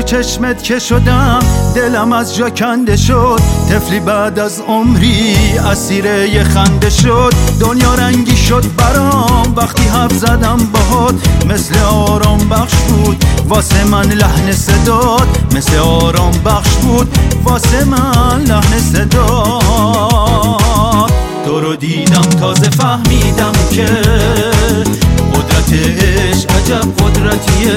چشمت که شدم دلم از جا کنده شد. طفلی بعد از عمری اسیر یه خنده شد. دنیا رنگی شد برام وقتی حرف زدم باهات. مثل آرام بخش بود واسه من لحن صدات. مثل آرام بخش بود واسه من لحن صدات. تو رو دیدم تازه فهمیدم که قدرت عشق عجب قدرتیه.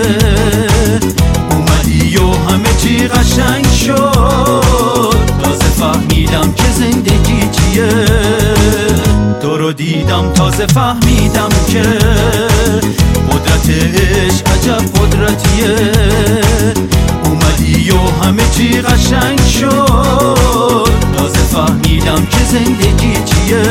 اومدی و همه چی قشنگ شد. تازه فهمیدم که زندگی چیه. تو رو دیدم تازه فهمیدم که قدرت عشق عجب قدرتیه. اومدی و همه چی قشنگ شد. تازه فهمیدم که زندگی چیه.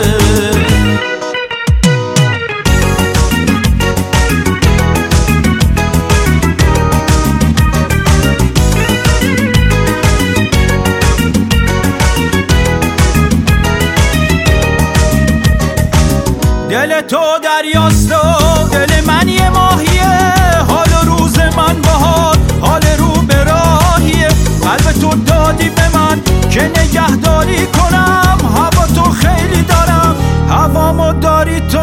دل تو دریاست و دل من یه ماهیه. حال و روز من باهات حال رو به راهیه. قلب تو دادی به من که نگهداری کنم. هوا تو خیلی دارم هوامو داری تو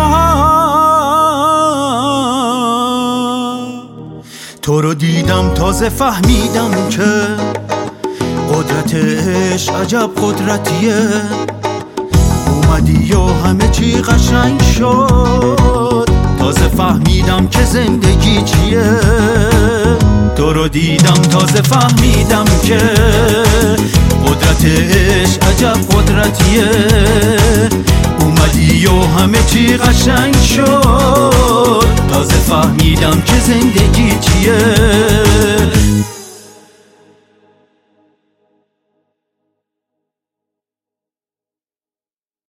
هم. تو رو دیدم تازه فهمیدم که قدرت عشق عجب قدرتیه. اومدی و همه چی قشنگ شد. تازه فهمیدم که زندگی چیه. تو رو دیدم تازه فهمیدم که قدرت عشق عجب قدرتیه. اومدی و همه چی قشنگ شد. تازه فهمیدم که زندگی چیه.